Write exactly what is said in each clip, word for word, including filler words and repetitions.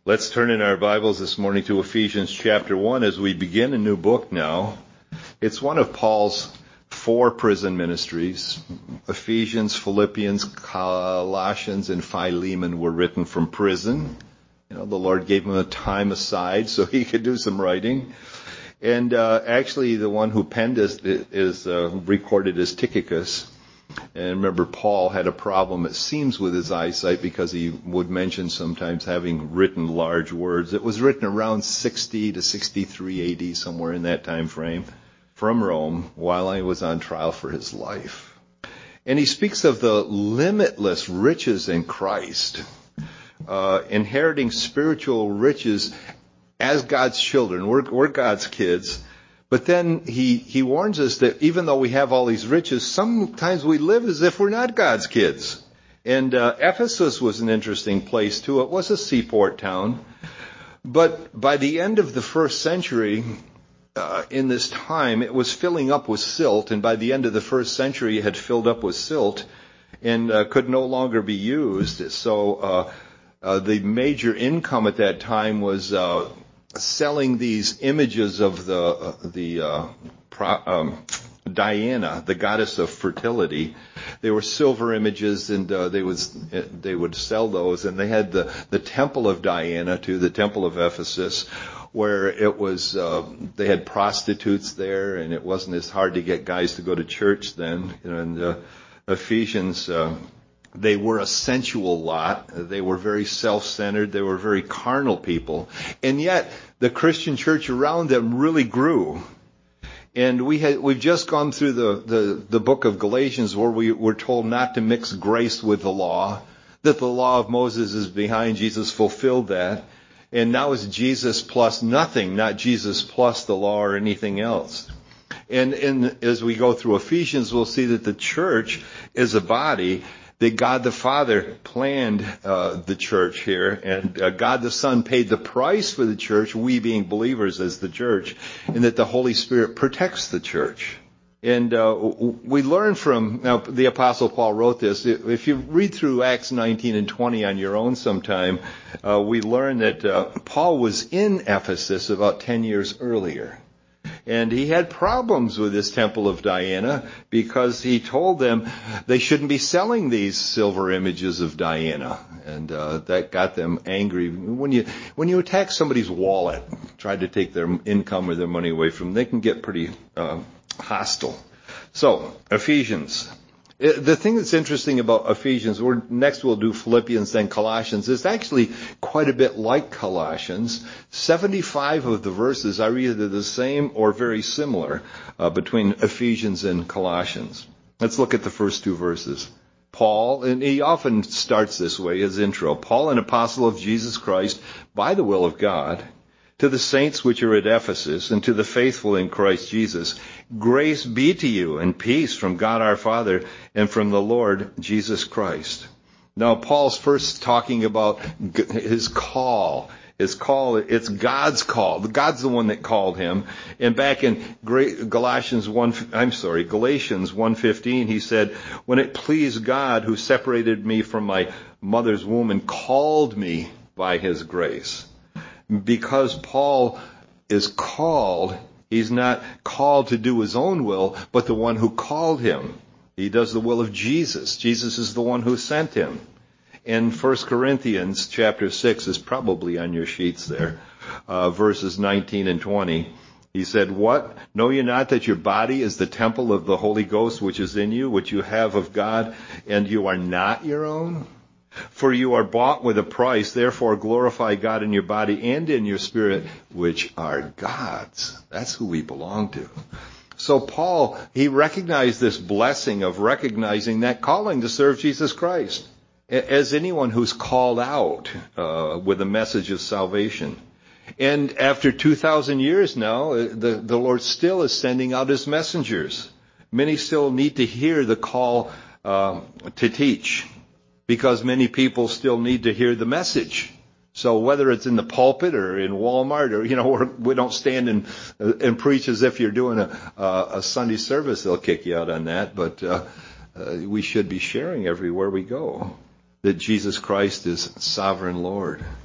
Let's turn in our Bibles this morning to Ephesians chapter one as we begin a new book now. It's one of Paul's four prison ministries. Ephesians, Philippians, Colossians, and Philemon were written from prison. You know, the Lord gave him a time aside so he could do some writing. And uh, actually the one who penned this is uh, recorded as Tychicus. And remember, Paul had a problem, it seems, with his eyesight because he would mention sometimes having written large words. It was written around sixty to sixty-three A D, somewhere in that time frame, from Rome, while he was on trial for his life. And he speaks of the limitless riches in Christ, uh, inheriting spiritual riches as God's children. We're, we're God's kids. But then he, he warns us that even though we have all these riches, sometimes we live as if we're not God's kids. And uh, Ephesus was an interesting place, too. It was a seaport town. But by the end of the first century, uh, in this time, it was filling up with silt. And by the end of the first century, it had filled up with silt and uh, could no longer be used. So uh, uh, the major income at that time was Uh, selling these images of the uh, the uh, pro, um, Diana, the goddess of fertility. They were silver images, and uh, they was they would sell those. And they had the the temple of Diana, too, the temple of Ephesus, where it was uh, they had prostitutes there, and it wasn't as hard to get guys to go to church then. And uh, Ephesians. Uh, They were a sensual lot. They were very self-centered. They were very carnal people. And yet, the Christian church around them really grew. And we had, we've just gone through the, the, the book of Galatians where we were told not to mix grace with the law, that the law of Moses is behind. Jesus fulfilled that. And now it's Jesus plus nothing, not Jesus plus the law or anything else. And, and as we go through Ephesians, we'll see that the church is a body, that God the Father planned uh, the church here, and uh, God the Son paid the price for the church, we being believers as the church, and that the Holy Spirit protects the church. And uh, we learn from, now the Apostle Paul wrote this, if you read through Acts nineteen and twenty on your own sometime, uh, we learn that uh, Paul was in Ephesus about ten years earlier. And he had problems with this temple of Diana because he told them they shouldn't be selling these silver images of Diana. And uh, that got them angry. When you when you attack somebody's wallet, try to take their income or their money away from them, they can get pretty uh, hostile. So, Ephesians. The thing that's interesting about Ephesians, we're, next we'll do Philippians, then Colossians, is actually quite a bit like Colossians. seventy-five of the verses are either the same or very similar uh, between Ephesians and Colossians. Let's look at the first two verses. Paul, and he often starts this way, his intro, Paul, an apostle of Jesus Christ, by the will of God, to the saints which are at Ephesus, and to the faithful in Christ Jesus, grace be to you and peace from God our Father and from the Lord Jesus Christ. Now, Paul's first talking about his call. His call, it's God's call. God's the one that called him. And back in Galatians one, I'm sorry, Galatians one fifteen, he said, when it pleased God who separated me from my mother's womb and called me by his grace. Because Paul is called, he's not called to do his own will, but the one who called him. He does the will of Jesus. Jesus is the one who sent him. In First Corinthians chapter six is probably on your sheets there, uh, verses nineteen and twenty. He said, what? Know you not that your body is the temple of the Holy Ghost which is in you, which you have of God, and you are not your own? For you are bought with a price, therefore glorify God in your body and in your spirit, which are God's. That's who we belong to. So Paul, he recognized this blessing of recognizing that calling to serve Jesus Christ as anyone who's called out uh, with a message of salvation. And after two thousand years now, the, the Lord still is sending out his messengers. Many still need to hear the call uh, to teach, because many people still need to hear the message. So whether it's in the pulpit or in Walmart, or, you know, we're, we don't stand and, uh, and preach as if you're doing a, uh, a Sunday service. They'll kick you out on that. But uh, uh, we should be sharing everywhere we go that Jesus Christ is sovereign Lord.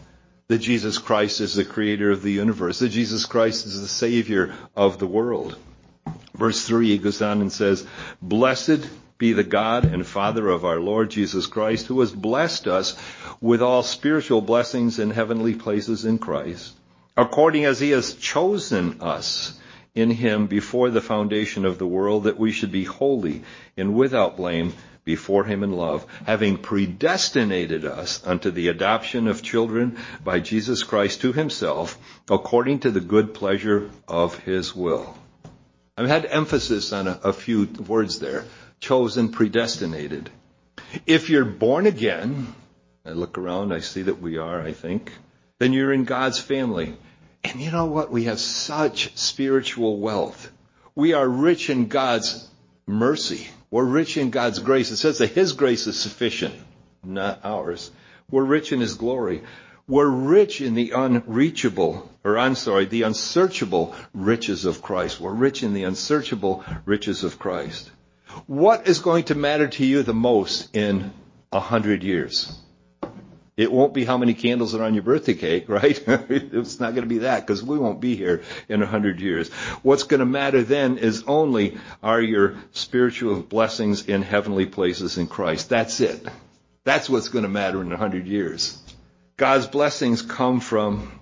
that Jesus Christ is the creator of the universe, that Jesus Christ is the Savior of the world. Verse three, he goes on and says, "Blessed be the God and Father of our Lord Jesus Christ, who has blessed us with all spiritual blessings in heavenly places in Christ, according as he has chosen us in him before the foundation of the world, that we should be holy and without blame before him in love, having predestinated us unto the adoption of children by Jesus Christ to himself, according to the good pleasure of his will." I've had emphasis on a, a few words there. Chosen, predestinated. If you're born again, I look around, I see that we are, I think, then you're in God's family. And you know what? We have such spiritual wealth. We are rich in God's mercy. We're rich in God's grace. It says that his grace is sufficient, not ours. We're rich in his glory. We're rich in the unreachable, or I'm sorry, the unsearchable riches of Christ. We're rich in the unsearchable riches of Christ. What is going to matter to you the most in a hundred years? It won't be how many candles are on your birthday cake, right? It's not going to be that, because we won't be here in a hundred years. What's going to matter then is only are your spiritual blessings in heavenly places in Christ. That's it. That's what's going to matter in a hundred years. God's blessings come from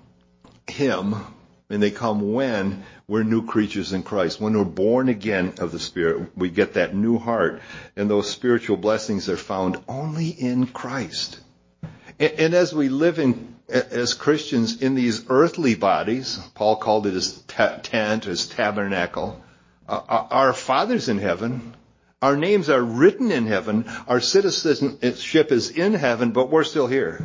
him, and they come when we're new creatures in Christ. When we're born again of the Spirit, we get that new heart, and those spiritual blessings are found only in Christ. And, and as we live in, as Christians in these earthly bodies, Paul called it his tent, his tabernacle, uh, our Father's in heaven. Our names are written in heaven. Our citizenship is in heaven, but we're still here.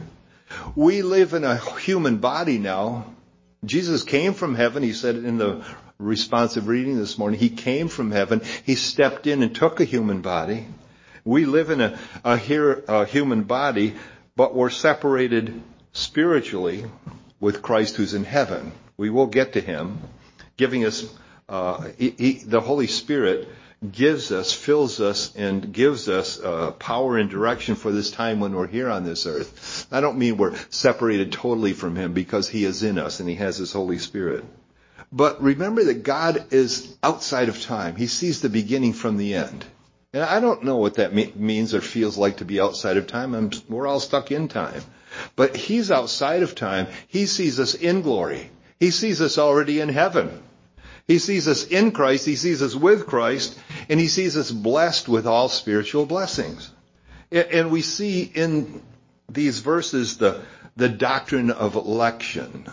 We live in a human body now. Jesus came from heaven. He said in the responsive reading this morning, he came from heaven. He stepped in and took a human body. We live in a, a, here, a human body, but we're separated spiritually with Christ who's in heaven. We will get to him, giving us, uh, he, he, the Holy Spirit gives us, fills us, and gives us uh, power and direction for this time when we're here on this earth. I don't mean we're separated totally from him, because he is in us and he has his Holy Spirit. But remember that God is outside of time. He sees the beginning from the end. And I don't know what that me- means or feels like to be outside of time. I'm, we're all stuck in time. But he's outside of time. He sees us in glory. He sees us already in heaven. He sees us in Christ, he sees us with Christ, and he sees us blessed with all spiritual blessings. And we see in these verses the, the doctrine of election,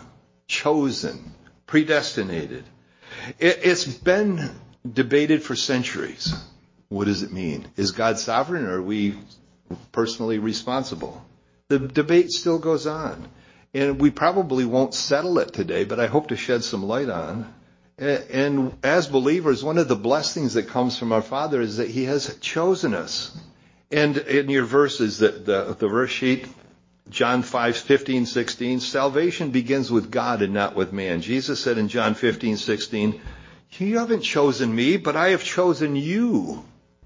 chosen, predestinated. It, it's been debated for centuries. What does it mean? Is God sovereign, or are we personally responsible? The debate still goes on. And we probably won't settle it today, but I hope to shed some light on. And as believers, one of the blessings that comes from our Father is that he has chosen us. And in your verses, the, the, the verse sheet, John five, fifteen, sixteen, salvation begins with God and not with man. Jesus said in John fifteen, sixteen, you haven't chosen me, but I have chosen you.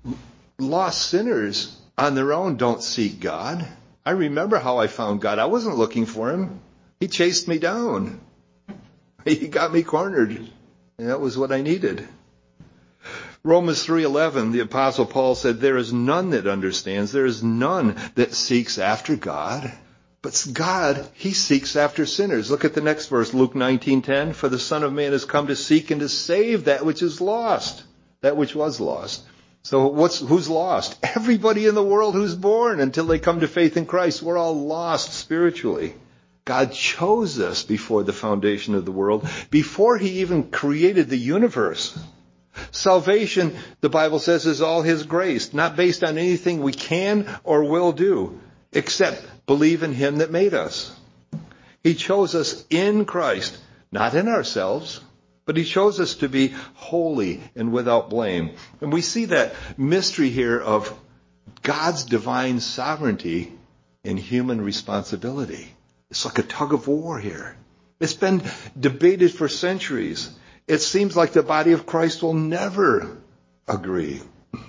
Lost sinners on their own don't seek God. I remember how I found God. I wasn't looking for him. He chased me down. He got me cornered. And that was what I needed. Romans three eleven, the Apostle Paul said, there is none that understands. There is none that seeks after God. But God, he seeks after sinners. Look at the next verse, Luke nineteen ten. For the Son of Man has come to seek and to save that which is lost. That which was lost. So what's, who's lost? Everybody in the world who's born until they come to faith in Christ. We're all lost spiritually. God chose us before the foundation of the world, before he even created the universe. Salvation, the Bible says, is all his grace, not based on anything we can or will do, except believe in him that made us. He chose us in Christ, not in ourselves, but he chose us to be holy and without blame. And we see that mystery here of God's divine sovereignty and human responsibility. It's like a tug of war here. It's been debated for centuries. It seems like the body of Christ will never agree.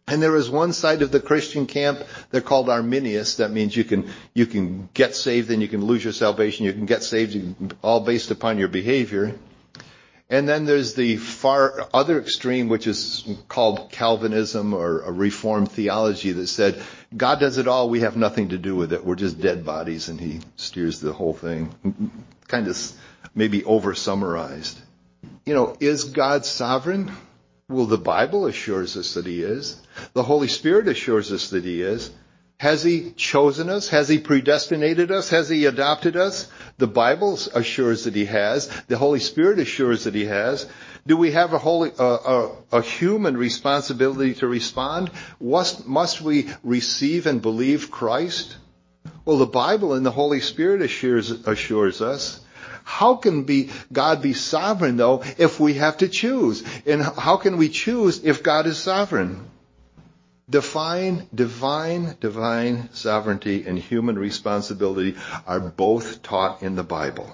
And there is one side of the Christian camp, they're called Arminius. That means you can, you can get saved and you can lose your salvation. You can get saved all based upon your behavior. And then there's the far other extreme, which is called Calvinism or a Reformed theology that said, God does it all, we have nothing to do with it. We're just dead bodies and he steers the whole thing. Kind of maybe over summarized. You know, is God sovereign? Well, the Bible assures us that he is. The Holy Spirit assures us that he is. Has he chosen us? Has he predestinated us? Has he adopted us? The Bible assures that he has. The Holy Spirit assures that he has. Do we have a holy, uh, a, a human responsibility to respond? Must, must we receive and believe Christ? Well, the Bible and the Holy Spirit assures, assures us. How can be God be sovereign, though, if we have to choose? And how can we choose if God is sovereign? Divine, divine, divine sovereignty and human responsibility are both taught in the Bible.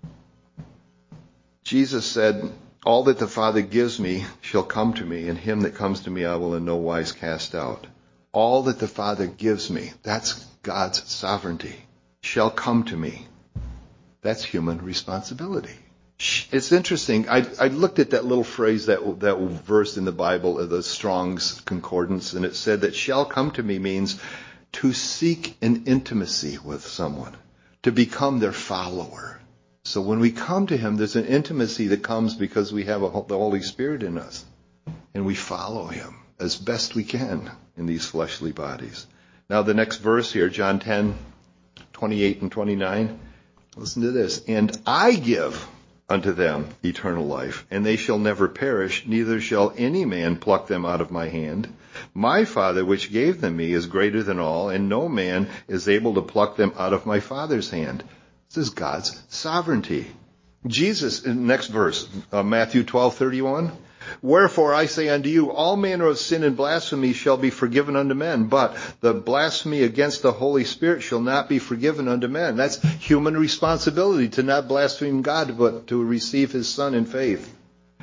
Jesus said, all that the Father gives me shall come to me, and him that comes to me I will in no wise cast out. All that the Father gives me, that's God's sovereignty, shall come to me. That's human responsibility. It's interesting. I, I looked at that little phrase, that that verse in the Bible, the Strong's Concordance, and it said that shall come to me means to seek an intimacy with someone, to become their follower. So when we come to him, there's an intimacy that comes because we have a, the Holy Spirit in us, and we follow him as best we can in these fleshly bodies. Now the next verse here, John ten, twenty-eight and twenty-nine. Listen to this. And I give unto them eternal life, and they shall never perish, neither shall any man pluck them out of my hand. My Father which gave them me is greater than all, and no man is able to pluck them out of my Father's hand. This is God's sovereignty. Jesus, in the next verse, uh, Matthew twelve thirty-one. Wherefore I say unto you, all manner of sin and blasphemy shall be forgiven unto men, but the blasphemy against the Holy Spirit shall not be forgiven unto men. That's human responsibility, to not blaspheme God, but to receive his Son in faith.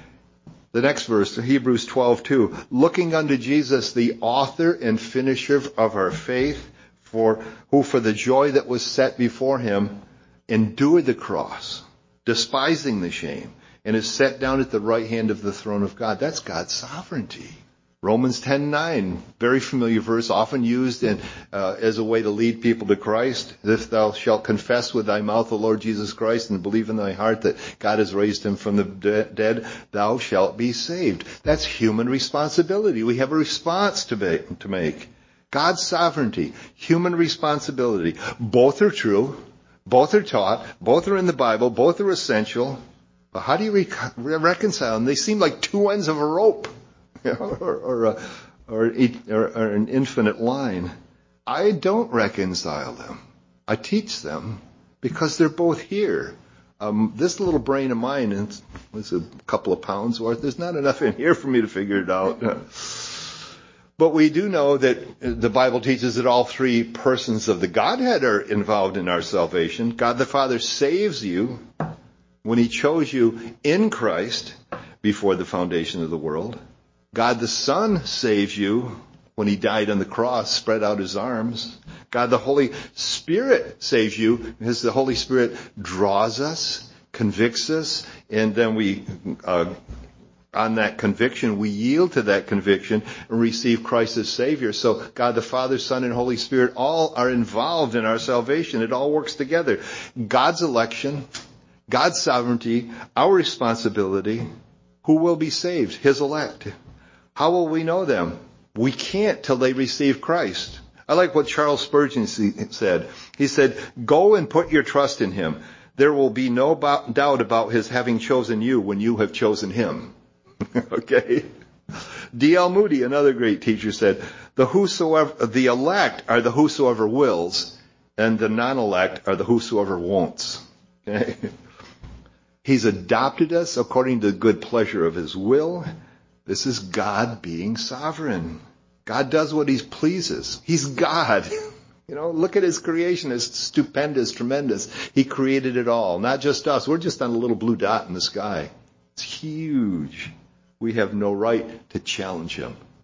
The next verse, Hebrews twelve two. Looking unto Jesus, the author and finisher of our faith, for who for the joy that was set before him endured the cross, despising the shame, and is set down at the right hand of the throne of God. That's God's sovereignty. Romans ten nine, very familiar verse, often used in, uh, as a way to lead people to Christ. If thou shalt confess with thy mouth the Lord Jesus Christ and believe in thy heart that God has raised him from the de- dead, thou shalt be saved. That's human responsibility. We have a response to, be, to make. God's sovereignty, human responsibility. Both are true. Both are taught. Both are in the Bible. Both are essential. But how do you rec- reconcile them? They seem like two ends of a rope, you know, or, or, a, or, or, or an infinite line. I don't reconcile them. I teach them because they're both here. Um, this little brain of mine is, is a couple of pounds worth. There's not enough in here for me to figure it out. But we do know that the Bible teaches that all three persons of the Godhead are involved in our salvation. God the Father saves you when he chose you in Christ before the foundation of the world. God the Son saves you when he died on the cross, spread out his arms. God the Holy Spirit saves you because the Holy Spirit draws us, convicts us, and then we, uh, on that conviction, we yield to that conviction and receive Christ as Savior. So God the Father, Son, and Holy Spirit all are involved in our salvation. It all works together. God's election, God's sovereignty, our responsibility. Who will be saved? His elect. How will we know them? We can't till they receive Christ. I like what Charles Spurgeon said. He said, go and put your trust in him. There will be no doubt about his having chosen you when you have chosen him. Okay? D L Moody, another great teacher, said, the whosoever, the elect are the whosoever wills, and the non-elect are the whosoever won'ts. Okay? He's adopted us according to the good pleasure of his will. This is God being sovereign. God does what he pleases. He's God. You know, look at his creation. It's stupendous, tremendous. He created it all, not just us. We're just on a little blue dot in the sky. It's huge. We have no right to challenge him.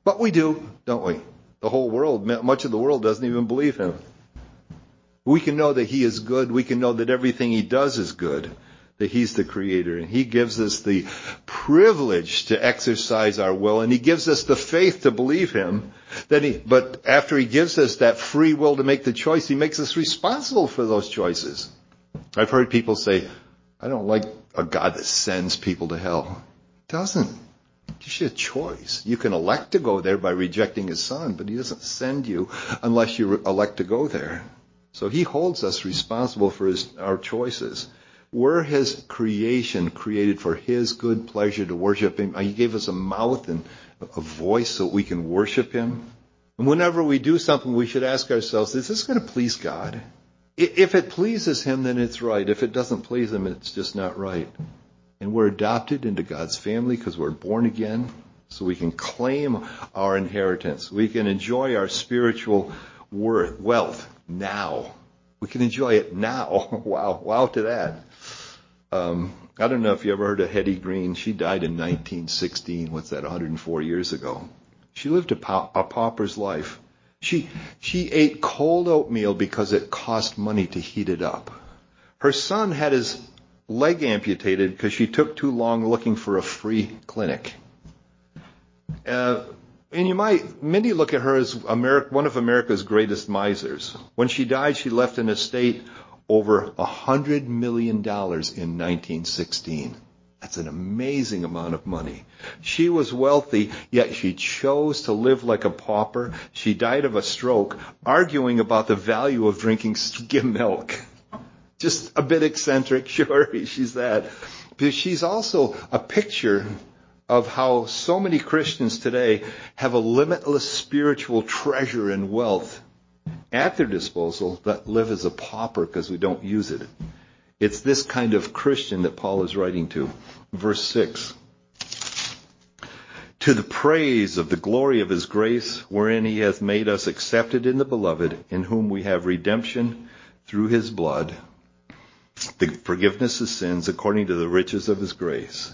But we do, don't we? The whole world, much of the world doesn't even believe him. We can know that he is good. We can know that everything he does is good, that he's the creator. And he gives us the privilege to exercise our will, and he gives us the faith to believe him. That he, but after he gives us that free will to make the choice, he makes us responsible for those choices. I've heard people say, I don't like a God that sends people to hell. He doesn't. It gives you a choice. You can elect to go there by rejecting his son, but he doesn't send you unless you elect to go there. So he holds us responsible for his, our choices. We're his creation, created for his good pleasure to worship him. He gave us a mouth and a voice so we can worship him. And whenever we do something, we should ask ourselves, is this going to please God? If it pleases him, then it's right. If it doesn't please him, it's just not right. And we're adopted into God's family because we're born again, so we can claim our inheritance. We can enjoy our spiritual worth, wealth now. We can enjoy it now. Wow, wow to that. Um, I don't know if you ever heard of Hetty Green. She died in nineteen sixteen. What's that, one hundred four years ago? She lived a, pa- a pauper's life. She she ate cold oatmeal because it cost money to heat it up. Her son had his leg amputated because she took too long looking for a free clinic. Uh, and you might, many look at her as America, one of America's greatest misers. When she died, she left an estate over one hundred million dollars in nineteen sixteen. That's an amazing amount of money. She was wealthy, yet she chose to live like a pauper. She died of a stroke, arguing about the value of drinking skim milk. Just a bit eccentric, sure, she's that. But she's also a picture of how so many Christians today have a limitless spiritual treasure and wealth at their disposal that live as a pauper because we don't use it. It's this kind of Christian that Paul is writing to. Verse six. To the praise of the glory of his grace, wherein he hath made us accepted in the beloved, in whom we have redemption through his blood, the forgiveness of sins according to the riches of his grace.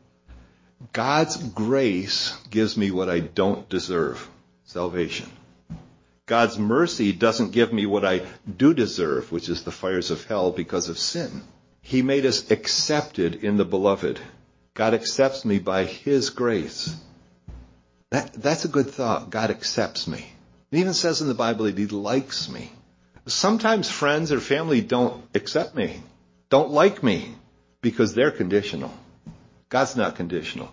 God's grace gives me what I don't deserve, salvation. God's mercy doesn't give me what I do deserve, which is the fires of hell because of sin. He made us accepted in the beloved. God accepts me by his grace. That, that's a good thought. God accepts me. It even says in the Bible that he likes me. Sometimes friends or family don't accept me, don't like me, because they're conditional. God's not conditional.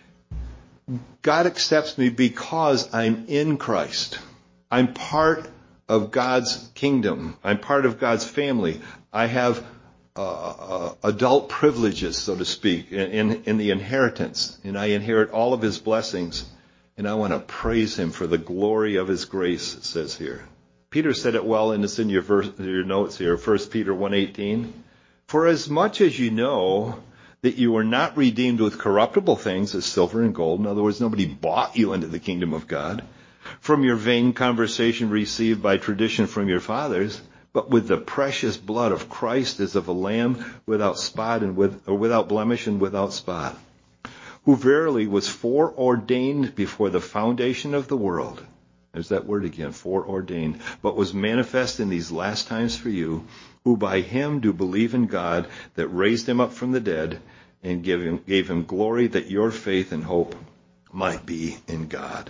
God accepts me because I'm in Christ. I'm part of God's kingdom. I'm part of God's family. I have uh, uh, adult privileges, so to speak, in, in the inheritance. And I inherit all of his blessings. And I want to praise him for the glory of his grace, it says here. Peter said it well, and it's in your, verse, your notes here, First Peter one eighteen. For as much as you know that you were not redeemed with corruptible things as silver and gold, in other words, nobody bought you into the kingdom of God, from your vain conversation received by tradition from your fathers, but with the precious blood of Christ as of a lamb without spot and with, or without blemish and without spot, who verily was foreordained before the foundation of the world. There's that word again, foreordained, but was manifest in these last times for you, who by him do believe in God that raised him up from the dead and gave him, gave him glory, that your faith and hope might be in God.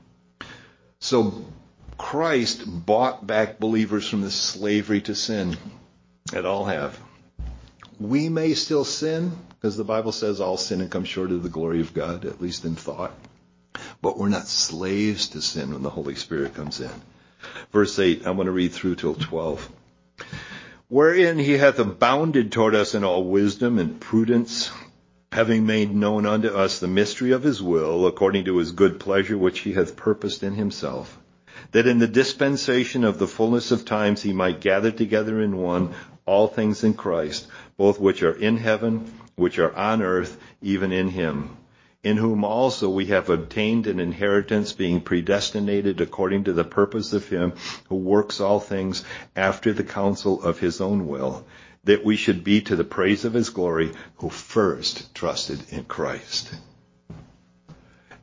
So Christ bought back believers from the slavery to sin that all have. We may still sin, because the Bible says all sin and come short of the glory of God, at least in thought. But we're not slaves to sin when the Holy Spirit comes in. Verse eight, I'm going to read through till twelve. Wherein he hath abounded toward us in all wisdom and prudence, having made known unto us the mystery of his will, according to his good pleasure which he hath purposed in himself, that in the dispensation of the fullness of times he might gather together in one all things in Christ, both which are in heaven, which are on earth, even in him, in whom also we have obtained an inheritance, being predestinated according to the purpose of him who works all things after the counsel of his own will, that we should be to the praise of his glory, who first trusted in Christ.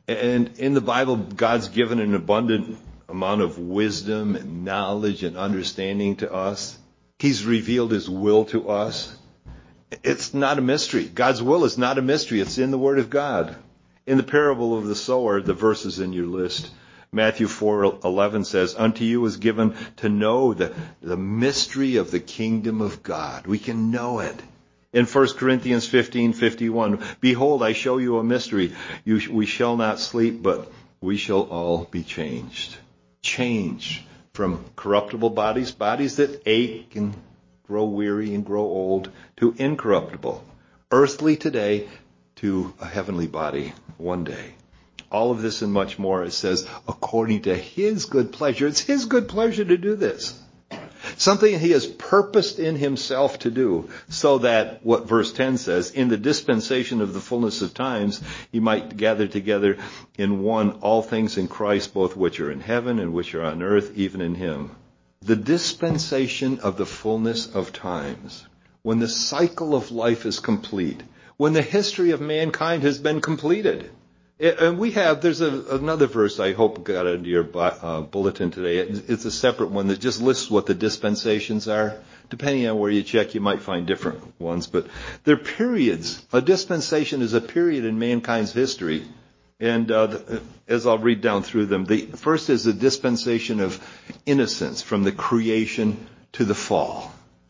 And in the Bible, God's given an abundant amount of wisdom and knowledge and understanding to us. He's revealed his will to us. It's not a mystery. God's will is not a mystery. It's in the Word of God. In the parable of the sower, the verses in your list, Matthew four eleven says, "Unto you is given to know the, the mystery of the kingdom of God." We can know it. In First Corinthians fifteen fifty-one, "Behold, I show you a mystery. You, we shall not sleep, but we shall all be changed." Changed from corruptible bodies, bodies that ache and grow weary and grow old, to incorruptible, earthly today, to a heavenly body one day. All of this and much more, it says, according to his good pleasure. It's his good pleasure to do this. Something he has purposed in himself to do, so that, what verse ten says, in the dispensation of the fullness of times, he might gather together in one all things in Christ, both which are in heaven and which are on earth, even in him. The dispensation of the fullness of times, when the cycle of life is complete, when the history of mankind has been completed. And we have, there's a, another verse I hope got into your uh, bulletin today. It's a separate one that just lists what the dispensations are. Depending on where you check, you might find different ones. But they're periods. A dispensation is a period in mankind's history. And uh, the, as I'll read down through them, the first is the dispensation of innocence, from the creation to the fall.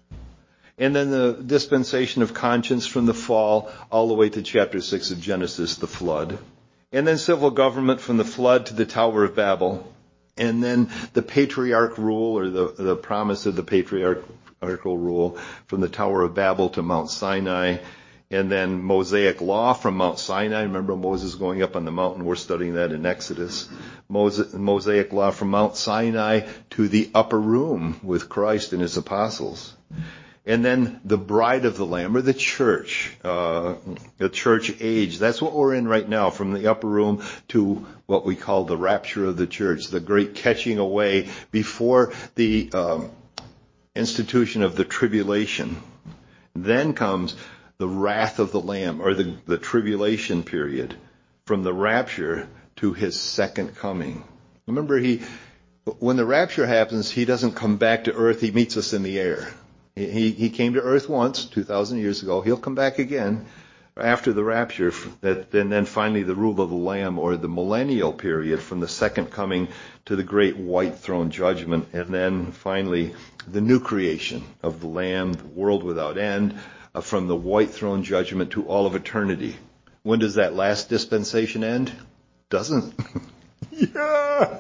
And then the dispensation of conscience, from the fall all the way to chapter six of Genesis, the flood. And then civil government, from the flood to the Tower of Babel. And then the patriarch rule, or the, the promise of the patriarchal rule, from the Tower of Babel to Mount Sinai. And then Mosaic law from Mount Sinai. Remember Moses going up on the mountain? We're studying that in Exodus. Mosaic law from Mount Sinai to the upper room with Christ and his apostles. And then the bride of the Lamb, or the church, uh, the church age. That's what we're in right now, from the upper room to what we call the rapture of the church, the great catching away before the um, institution of the tribulation. Then comes the wrath of the Lamb, or the, the tribulation period, from the rapture to his second coming. Remember, he, when the rapture happens, he doesn't come back to earth, he meets us in the air. He, he came to earth once, two thousand years ago. He'll come back again after the rapture. That, and then finally the rule of the Lamb, or the millennial period, from the second coming to the great white throne judgment. And then finally the new creation of the Lamb, the world without end, uh, from the white throne judgment to all of eternity. When does that last dispensation end? Doesn't. Yeah!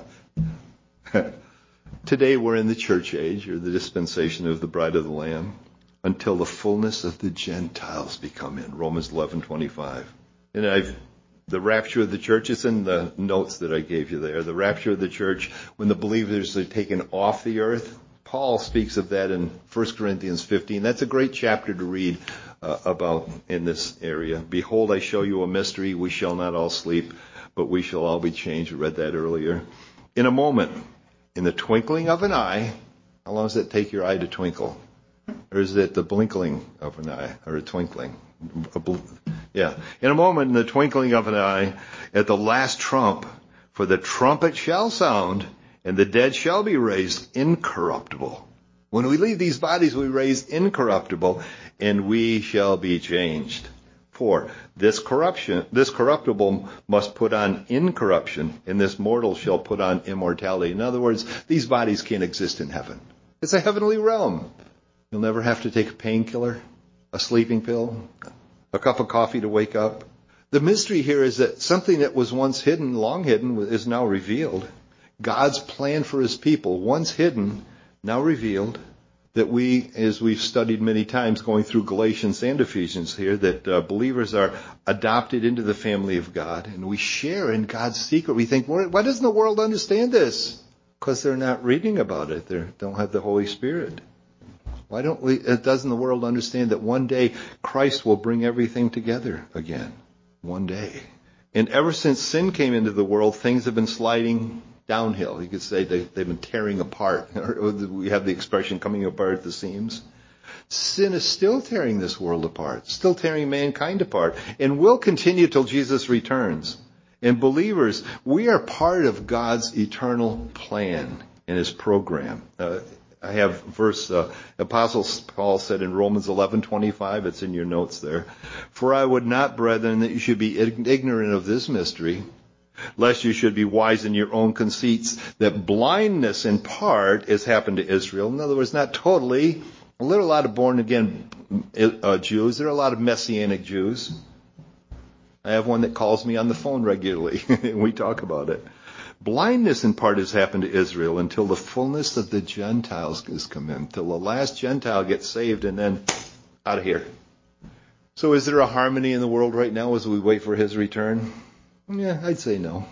Today we're in the church age, or the dispensation of the bride of the Lamb, until the fullness of the Gentiles become in. Romans eleven twenty-five. And I've, the rapture of the church is in the notes that I gave you there. The rapture of the church, when the believers are taken off the earth. Paul speaks of that in First Corinthians fifteen. That's a great chapter to read uh, about in this area. Behold, I show you a mystery. We shall not all sleep, but we shall all be changed. I read that earlier. In a moment, in the twinkling of an eye. How long does it take your eye to twinkle? Or is it the blinkling of an eye, or a twinkling? A bl- yeah. In a moment, in the twinkling of an eye, at the last trump, for the trumpet shall sound, and the dead shall be raised incorruptible. When we leave these bodies, we raise incorruptible, and we shall be changed. For this corruption, this corruptible must put on incorruption, and this mortal shall put on immortality. In other words, these bodies can't exist in heaven. It's a heavenly realm. You'll never have to take a painkiller, a sleeping pill, a cup of coffee to wake up. The mystery here is that something that was once hidden, long hidden, is now revealed. God's plan for his people, once hidden, now revealed. That we, as we've studied many times going through Galatians and Ephesians here, that uh, believers are adopted into the family of God, and we share in God's secret. We think, why doesn't the world understand this? Because they're not reading about it. They don't have the Holy Spirit. Why don't we? Doesn't the world understand that one day Christ will bring everything together again? One day. And ever since sin came into the world, things have been sliding downhill. You could say they, they've been tearing apart. We have the expression coming apart at the seams. Sin is still tearing this world apart, still tearing mankind apart, and will continue till Jesus returns. And believers, we are part of God's eternal plan and His program. Uh, I have verse, uh, Apostle Paul said in Romans eleven twenty-five, it's in your notes there, "For I would not, brethren, that you should be ignorant of this mystery, lest you should be wise in your own conceits, that blindness in part has happened to Israel." In other words, not totally. There are a lot of born-again uh, Jews. There are a lot of Messianic Jews. I have one that calls me on the phone regularly, and we talk about it. Blindness in part has happened to Israel until the fullness of the Gentiles has come in, until the last Gentile gets saved and then out of here. So is there a harmony in the world right now as we wait for His return? Yeah, I'd say no.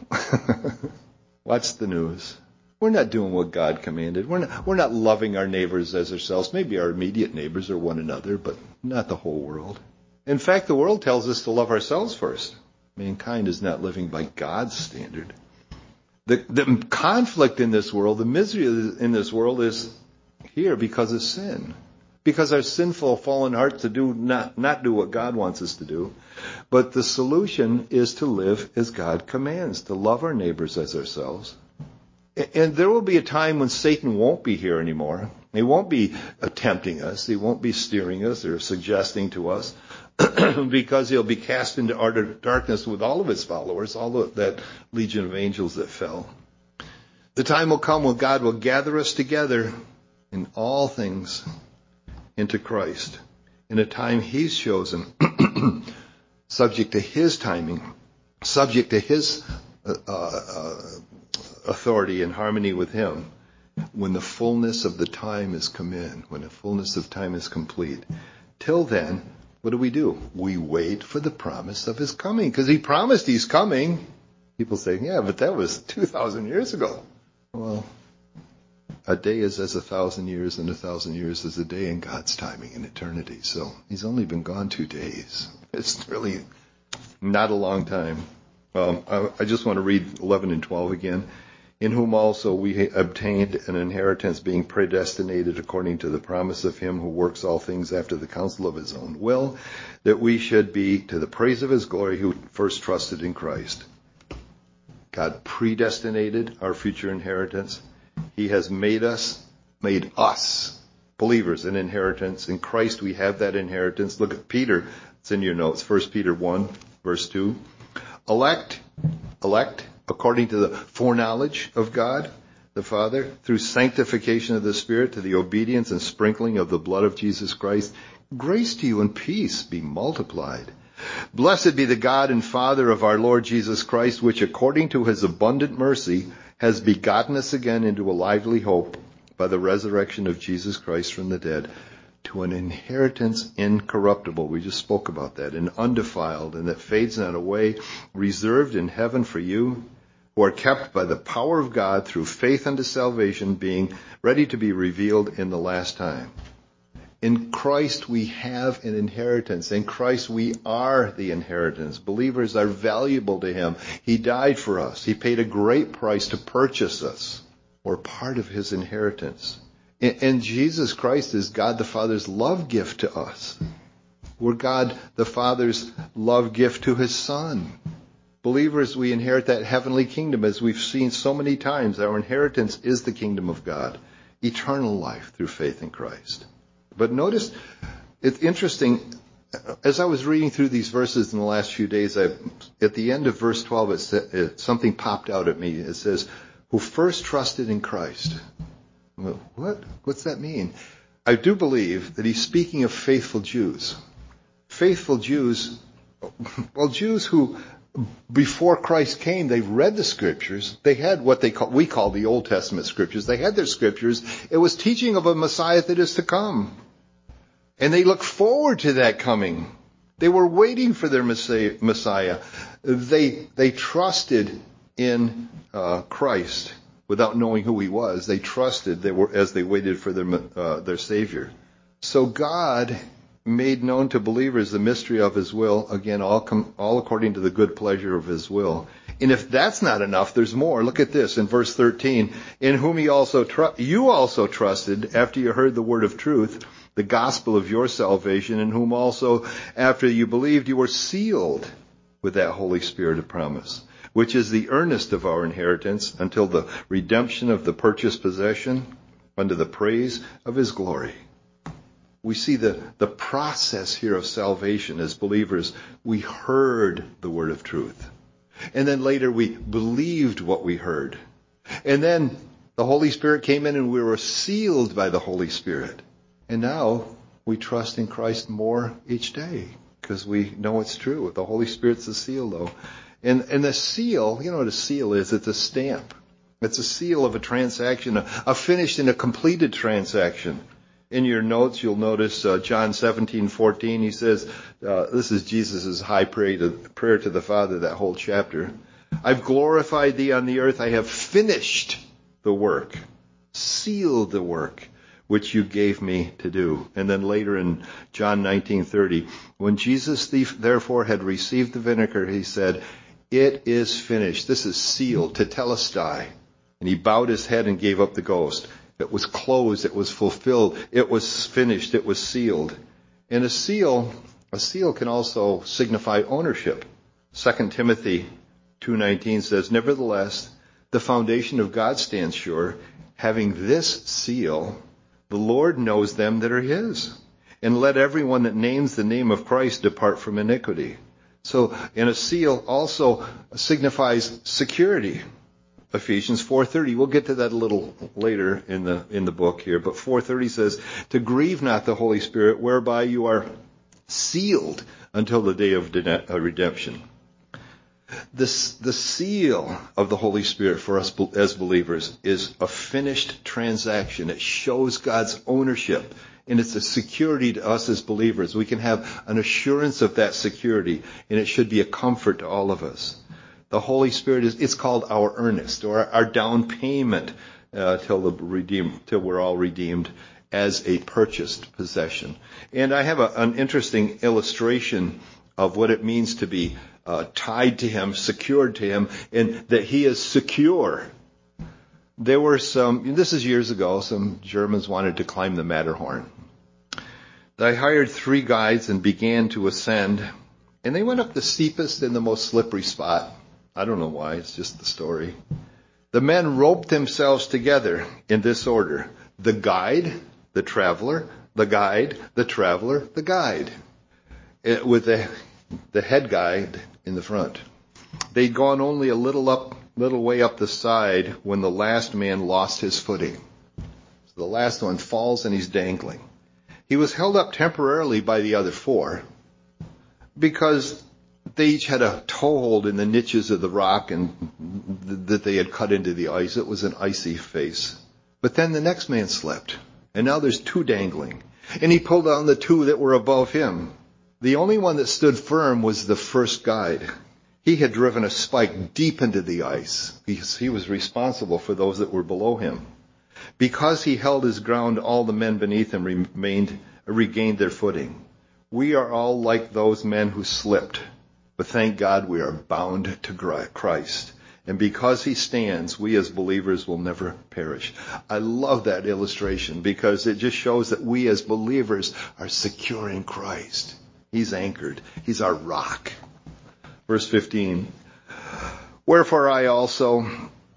Watch the news. We're not doing what God commanded. We're not, we're not loving our neighbors as ourselves. Maybe our immediate neighbors or one another, but not the whole world. In fact, the world tells us to love ourselves first. Mankind is not living by God's standard. The, the conflict in this world, the misery in this world is here because of sin. Because our sinful, fallen hearts to do not, not do what God wants us to do. But the solution is to live as God commands, to love our neighbors as ourselves. And there will be a time when Satan won't be here anymore. He won't be tempting us. He won't be steering us or suggesting to us. Because he'll be cast into utter darkness with all of his followers, all of that legion of angels that fell. The time will come when God will gather us together in all things into Christ, in a time He's chosen, subject to His timing, subject to His uh, uh, authority and harmony with Him, when the fullness of the time has come in, when the fullness of time is complete. Till then, what do we do? We wait for the promise of His coming, because He promised He's coming. People say, yeah, but that was two thousand years ago. Well, a day is as a thousand years, and a thousand years is a day in God's timing in eternity. So He's only been gone two days. It's really not a long time. Um, I, I just want to read eleven and twelve again. "In whom also we obtained an inheritance, being predestinated according to the promise of Him who works all things after the counsel of His own will, that we should be to the praise of His glory who first trusted in Christ." God predestinated our future inheritance. He has made us, made us believers an inheritance. In Christ we have that inheritance. Look at Peter. It's in your notes. First Peter one, verse two. Elect, elect, according to the foreknowledge of God the Father, through sanctification of the Spirit, to the obedience and sprinkling of the blood of Jesus Christ, grace to you and peace be multiplied. Blessed be the God and Father of our Lord Jesus Christ, which according to His abundant mercy has begotten us again into a lively hope by the resurrection of Jesus Christ from the dead, to an inheritance incorruptible. We just spoke about that. And undefiled, and that fades not away, reserved in heaven for you, who are kept by the power of God through faith unto salvation, being ready to be revealed in the last time. In Christ we have an inheritance. In Christ we are the inheritance. Believers are valuable to Him. He died for us. He paid a great price to purchase us. We're part of His inheritance. And Jesus Christ is God the Father's love gift to us. We're God the Father's love gift to His Son. Believers, we inherit that heavenly kingdom, as we've seen so many times. Our inheritance is the kingdom of God, eternal life through faith in Christ. But notice, it's interesting, as I was reading through these verses in the last few days, I, at the end of verse twelve, it, it, something popped out at me. It says, who first trusted in Christ. Well, what? What's that mean? I do believe that he's speaking of faithful Jews. Faithful Jews, well, Jews who, before Christ came, they read the Scriptures. They had what they call, we call the Old Testament Scriptures. They had their Scriptures. It was teaching of a Messiah that is to come. And they looked forward to that coming. They were waiting for their Messiah. They, they trusted in uh, Christ without knowing who He was. They trusted they were, as they waited for their, uh, their Savior. So God made known to believers the mystery of His will, again, all, com- all according to the good pleasure of His will. And if that's not enough, there's more. Look at this in verse thirteen. In whom he also tr- you also trusted after you heard the word of truth, the gospel of your salvation, in whom also after you believed you were sealed with that Holy Spirit of promise, which is the earnest of our inheritance until the redemption of the purchased possession unto the praise of his glory. We see the, the process here of salvation as believers. We heard the word of truth. And then later we believed what we heard. And then the Holy Spirit came in and we were sealed by the Holy Spirit. And now we trust in Christ more each day because we know it's true. The Holy Spirit's the seal, though. And, and the seal, you know what a seal is? It's a stamp. It's a seal of a transaction, a, a finished and a completed transaction. In your notes, you'll notice uh, John seventeen fourteen. He says, uh, this is Jesus' high prayer to, prayer to the Father, that whole chapter. I've glorified thee on the earth. I have finished the work, sealed the work, which you gave me to do. And then later in John nineteen thirty, when Jesus therefore had received the vinegar, he said, it is finished. This is sealed, tetelestai. And he bowed his head and gave up the ghost. It was closed. It was fulfilled. It was finished. It was sealed. And a seal, a seal can also signify ownership. Second Timothy two nineteen says, nevertheless, the foundation of God stands sure, having this seal, the Lord knows them that are his. And let everyone that names the name of Christ depart from iniquity. So, and a seal also signifies security. Ephesians four thirty. We'll get to that a little later in the in the book here, but four thirty says, to grieve not the Holy Spirit, whereby you are sealed until the day of redemption. This, the seal of the Holy Spirit for us as believers is a finished transaction. It shows God's ownership, and it's a security to us as believers. We can have an assurance of that security, and it should be a comfort to all of us. The Holy Spirit is, it's called our earnest, or our, our down payment, uh, till the redeemed, till we're all redeemed as a purchased possession. And I have a, an interesting illustration of what it means to be uh, tied to him, secured to him, and that he is secure. There were some, this is years ago, some Germans wanted to climb the Matterhorn. They hired three guides and began to ascend, and they went up the steepest and the most slippery spot. I don't know why, it's just the story. The men roped themselves together in this order. The guide, the traveler, the guide, the traveler, the guide. It, with the, the head guide in the front. They'd gone only a little up, little way up the side when the last man lost his footing. So the last one falls and he's dangling. He was held up temporarily by the other four because they each had a toehold in the niches of the rock and th- that they had cut into the ice. It was an icy face. But then the next man slipped, and now there's two dangling. And he pulled on the two that were above him. The only one that stood firm was the first guide. He had driven a spike deep into the ice. He, he was responsible for those that were below him. Because he held his ground, all the men beneath him remained, regained their footing. We are all like those men who slipped. But thank God we are bound to Christ. And because he stands, we as believers will never perish. I love that illustration because it just shows that we as believers are secure in Christ. He's anchored. He's our rock. Verse fifteen. Wherefore I also,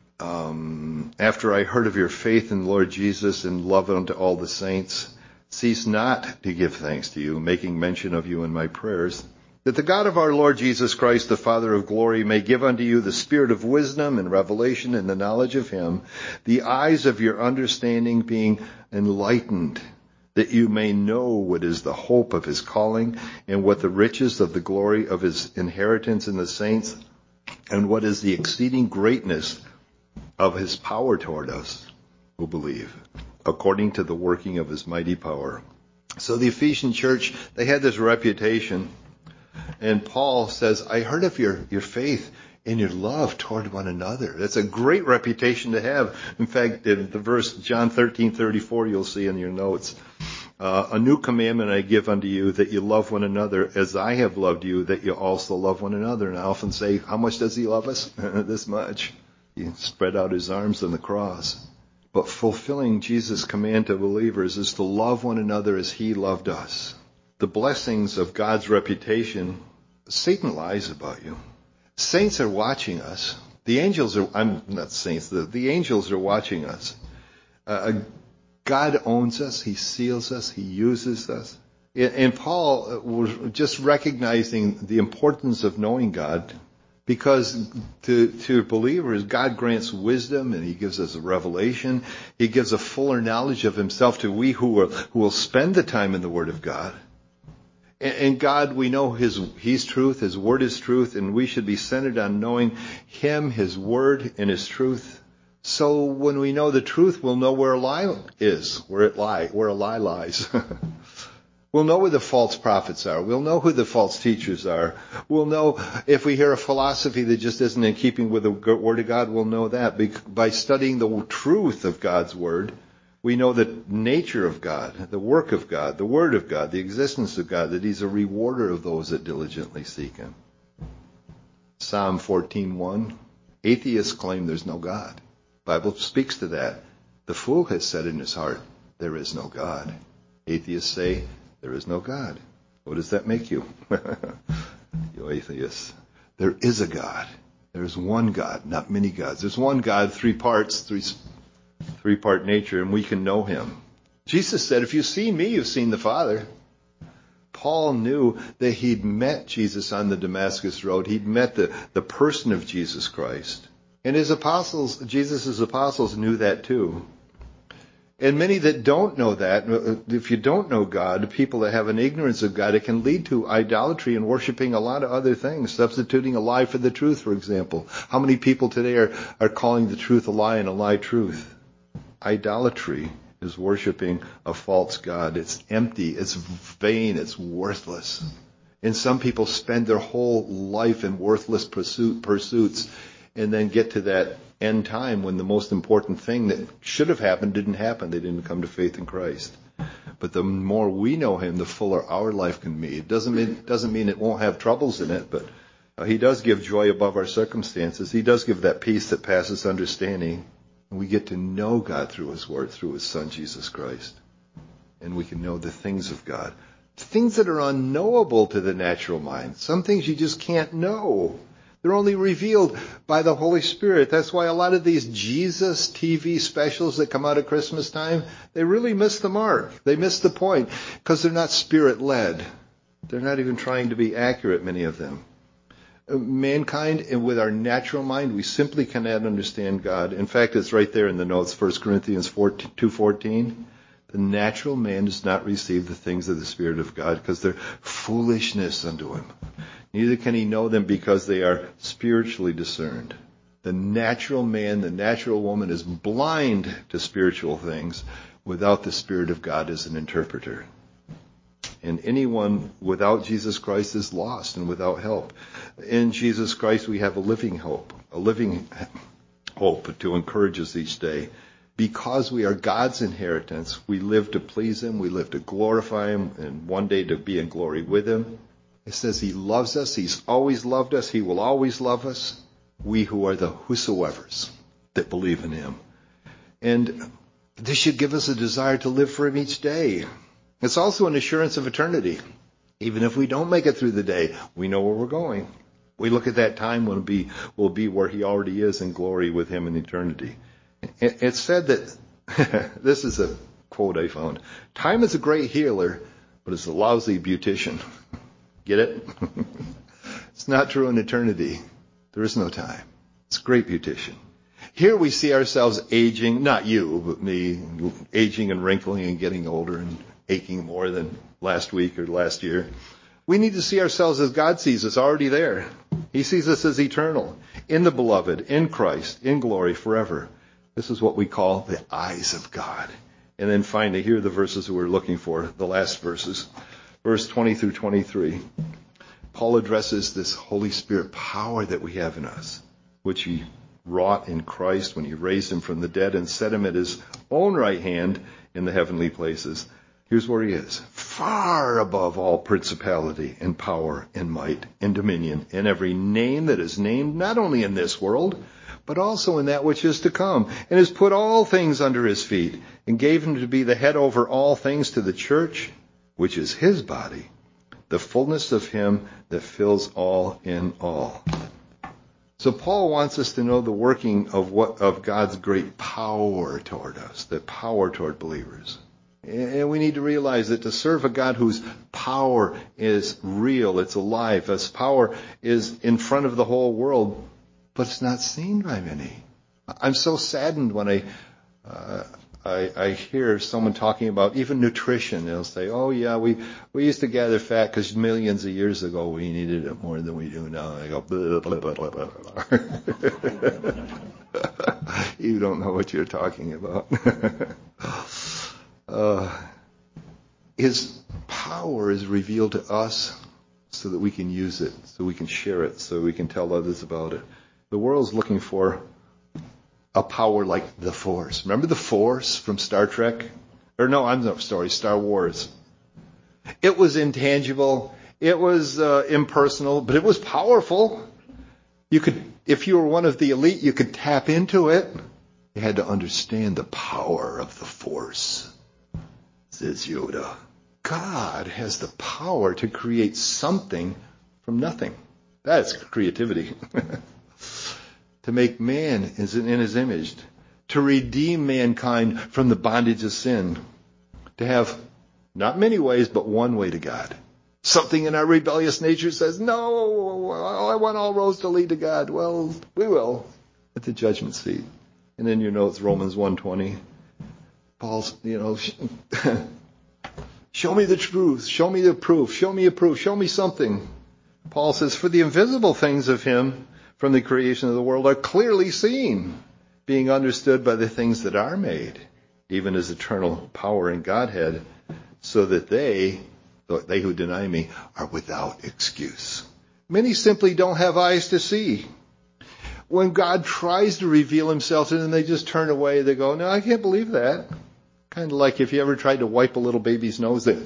um, after I heard of your faith in the Lord Jesus and love unto all the saints, cease not to give thanks to you, making mention of you in my prayers, that the God of our Lord Jesus Christ, the Father of glory, may give unto you the spirit of wisdom and revelation and the knowledge of him, the eyes of your understanding being enlightened, that you may know what is the hope of his calling and what the riches of the glory of his inheritance in the saints and what is the exceeding greatness of his power toward us who believe, according to the working of his mighty power. So the Ephesian church, they had this reputation. And Paul says, I heard of your, your faith and your love toward one another. That's a great reputation to have. In fact, in the verse John thirteen thirty-four, you'll see in your notes, uh, a new commandment I give unto you, that you love one another as I have loved you, that you also love one another. And I often say, how much does he love us? This much. He spread out his arms on the cross. But fulfilling Jesus' command to believers is to love one another as he loved us. The blessings of God's reputation, Satan lies about you. Saints are watching us. The angels are, I'm not saints, the, the angels are watching us. Uh, God owns us. He seals us. He uses us. And Paul was just recognizing the importance of knowing God, because to, to believers, God grants wisdom and he gives us a revelation. He gives a fuller knowledge of himself to we who will, who will spend the time in the Word of God. And, and God, we know his, he's truth, his Word is truth, and we should be centered on knowing him, his Word, and his truth. So when we know the truth, we'll know where a lie is, where it lie, where a lie lies. We'll know where the false prophets are. We'll know who the false teachers are. We'll know if we hear a philosophy that just isn't in keeping with the Word of God, we'll know that. By studying the truth of God's Word, we know the nature of God, the work of God, the Word of God, the existence of God, that he's a rewarder of those that diligently seek him. Psalm fourteen one, atheists claim there's no God. The Bible speaks to that. The fool has said in his heart, there is no God. Atheists say, there is no God. What does that make you? You atheists. There is a God. There's one God, not many gods. There's one God, three parts, three, three-part nature, and we can know him. Jesus said, if you've seen me, you've seen the Father. Paul knew that he'd met Jesus on the Damascus Road. He'd met the, the person of Jesus Christ. And his apostles, Jesus' apostles knew that too. And many that don't know that, if you don't know God, people that have an ignorance of God, it can lead to idolatry and worshiping a lot of other things, substituting a lie for the truth, for example. How many people today are, are calling the truth a lie and a lie truth? Idolatry is worshiping a false God. It's empty, it's vain, it's worthless. And some people spend their whole life in worthless pursuit, pursuits and then get to that end time when the most important thing that should have happened didn't happen. They didn't come to faith in Christ. But the more we know him, the fuller our life can be. It doesn't mean, doesn't mean it won't have troubles in it, but uh, he does give joy above our circumstances. He does give that peace that passes understanding. And we get to know God through his word, through his son, Jesus Christ. And we can know the things of God. Things that are unknowable to the natural mind. Some things you just can't know. They're only revealed by the Holy Spirit. That's why a lot of these Jesus T V specials that come out at Christmas time, they really miss the mark. They miss the point because they're not Spirit-led. They're not even trying to be accurate, many of them. Mankind, and with our natural mind, we simply cannot understand God. In fact, it's right there in the notes, First Corinthians two fourteen. The natural man does not receive the things of the Spirit of God because they're foolishness unto him. Neither can he know them because they are spiritually discerned. The natural man, the natural woman is blind to spiritual things without the Spirit of God as an interpreter. And anyone without Jesus Christ is lost and without help. In Jesus Christ we have a living hope, a living hope to encourage us each day. Because we are God's inheritance, we live to please him, we live to glorify him, and one day to be in glory with him. It says he loves us, he's always loved us, he will always love us. We who are the whosoevers that believe in him. And this should give us a desire to live for him each day. It's also an assurance of eternity. Even if we don't make it through the day, we know where we're going. We look at that time when we'll be, we'll be where he already is in glory with him in eternity. It's said that, this is a quote I found, time is a great healer, but it's a lousy beautician. Get it? It's not true in eternity. There is no time. It's a great beautician. Here we see ourselves aging, not you, but me, aging and wrinkling and getting older and aching more than last week or last year. We need to see ourselves as God sees us, already there. He sees us as eternal, in the beloved, in Christ, in glory forever. This is what we call the eyes of God. And then finally, here are the verses that we're looking for, the last verses. Verse twenty through twenty-three. Paul addresses this Holy Spirit power that we have in us, which he wrought in Christ when he raised him from the dead and set him at his own right hand in the heavenly places. Here's where he is. Far above all principality and power and might and dominion and every name that is named, not only in this world, but also in that which is to come, and has put all things under his feet, and gave him to be the head over all things to the church, which is his body, the fullness of him that fills all in all. So Paul wants us to know the working of what of God's great power toward us, the power toward believers. And we need to realize that to serve a God whose power is real, it's alive, his power is in front of the whole world, but it's not seen by many. I'm so saddened when I, uh, I, I hear someone talking about even nutrition. They'll say, oh yeah, we, we used to gather fat because millions of years ago we needed it more than we do now. I go, blah, blah, blah, blah, blah. You don't know what you're talking about. uh, his power is revealed to us so that we can use it, so we can share it, so we can tell others about it. The world's looking for a power like the Force. Remember the Force from Star Trek? Or no, I'm not sorry, Star Wars. It was intangible. It was uh, impersonal, but it was powerful. You could, if you were one of the elite, you could tap into it. You had to understand the power of the Force, says Yoda. God has the power to create something from nothing. That's creativity. To make man in his image, to redeem mankind from the bondage of sin, to have not many ways, but one way to God. Something in our rebellious nature says, no, I want all roads to lead to God. Well, we will at the judgment seat. And then you know it's Romans one twenty. Paul's, you know, show me the truth, show me the proof, show me a proof, show me something. Paul says, for the invisible things of him from the creation of the world are clearly seen, being understood by the things that are made, even as eternal power in Godhead, so that they, they who deny me, are without excuse. Many simply don't have eyes to see. When God tries to reveal himself to them, they just turn away. They go, no, I can't believe that. Kind of like if you ever tried to wipe a little baby's nose, that,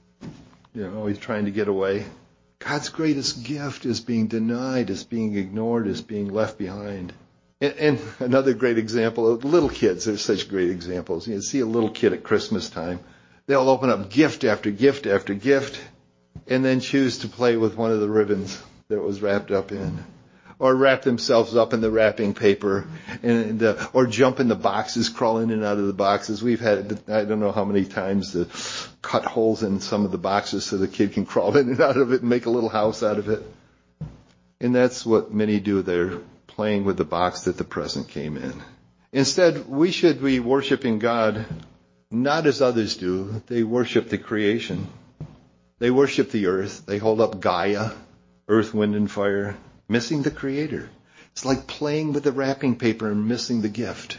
you know, he's trying to get away. God's greatest gift is being denied, is being ignored, is being left behind. And, and another great example, little kids are such great examples. You see a little kid at Christmas time. They'll open up gift after gift after gift and then choose to play with one of the ribbons that it was wrapped up in. Or wrap themselves up in the wrapping paper, and uh, or jump in the boxes, crawl in and out of the boxes. We've had, I don't know how many times, to cut holes in some of the boxes so the kid can crawl in and out of it and make a little house out of it. And that's what many do. They're playing with the box that the present came in. Instead, we should be worshiping God not as others do. They worship the creation. They worship the earth. They hold up Gaia, earth, wind, and fire, missing the Creator. It's like playing with the wrapping paper and missing the gift.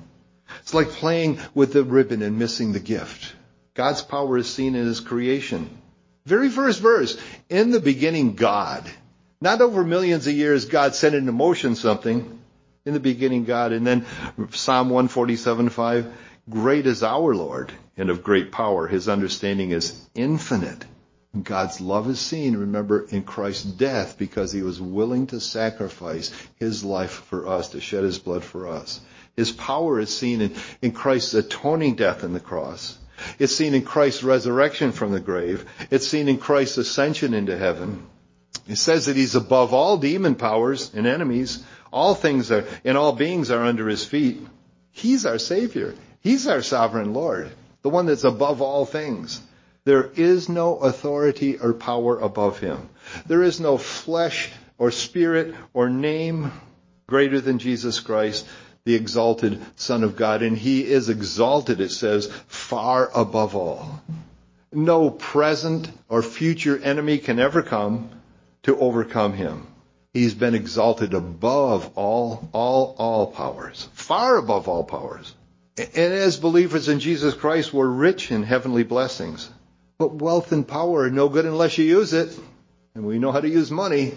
It's like playing with the ribbon and missing the gift. God's power is seen in his creation. Very first verse, in the beginning, God. Not over millions of years, God set into motion something. In the beginning, God. And then Psalm one forty-seven five, great is our Lord and of great power. His understanding is infinite. God's love is seen, remember, in Christ's death, because he was willing to sacrifice his life for us, to shed his blood for us. His power is seen in, in Christ's atoning death on the cross. It's seen in Christ's resurrection from the grave. It's seen in Christ's ascension into heaven. It says that he's above all demon powers and enemies. All things are, and all beings are under his feet. He's our Savior. He's our sovereign Lord, the one that's above all things. There is no authority or power above him. There is no flesh or spirit or name greater than Jesus Christ, the exalted Son of God. And he is exalted, it says, far above all. No present or future enemy can ever come to overcome him. He's been exalted above all, all, all powers, far above all powers. And as believers in Jesus Christ, we're rich in heavenly blessings. But wealth and power are no good unless you use it. And we know how to use money.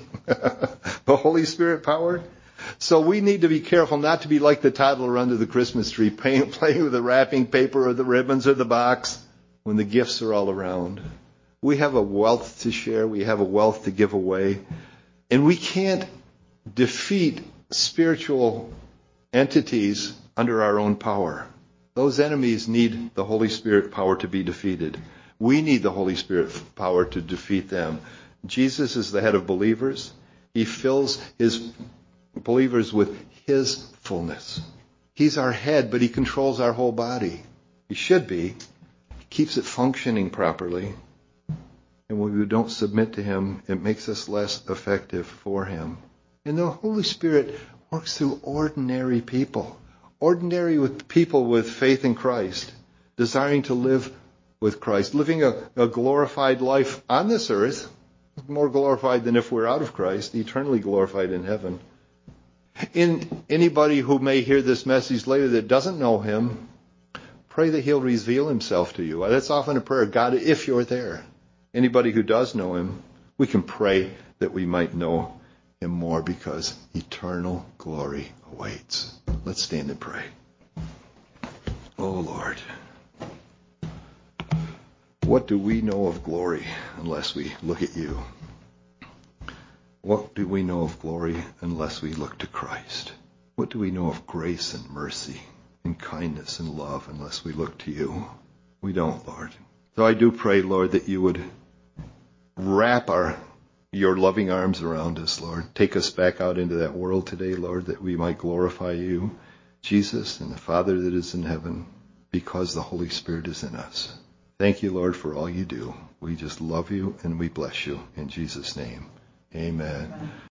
The Holy Spirit power. So we need to be careful not to be like the toddler under the Christmas tree, playing, playing with the wrapping paper or the ribbons or the box when the gifts are all around. We have a wealth to share. We have a wealth to give away. And we can't defeat spiritual entities under our own power. Those enemies need the Holy Spirit power to be defeated. We need the Holy Spirit power to defeat them. Jesus is the head of believers. He fills his believers with His fullness. He's our head, but He controls our whole body. He should be. He keeps it functioning properly. And when we don't submit to Him, it makes us less effective for Him. And the Holy Spirit works through ordinary people. Ordinary with people with faith in Christ, desiring to live with Christ, living a, a glorified life on this earth, more glorified than if we're out of Christ, eternally glorified in heaven. In anybody who may hear this message later that doesn't know Him, pray that He'll reveal Himself to you. That's often a prayer. God, if you're there. Anybody who does know Him, we can pray that we might know Him more, because eternal glory awaits. Let's stand and pray. Oh Lord, what do we know of glory unless we look at You? What do we know of glory unless we look to Christ? What do we know of grace and mercy and kindness and love unless we look to You? We don't, Lord. So I do pray, Lord, that You would wrap our Your loving arms around us, Lord. Take us back out into that world today, Lord, that we might glorify You, Jesus, and the Father that is in heaven, because the Holy Spirit is in us. Thank You, Lord, for all You do. We just love You and we bless You. In Jesus' name, amen. Amen.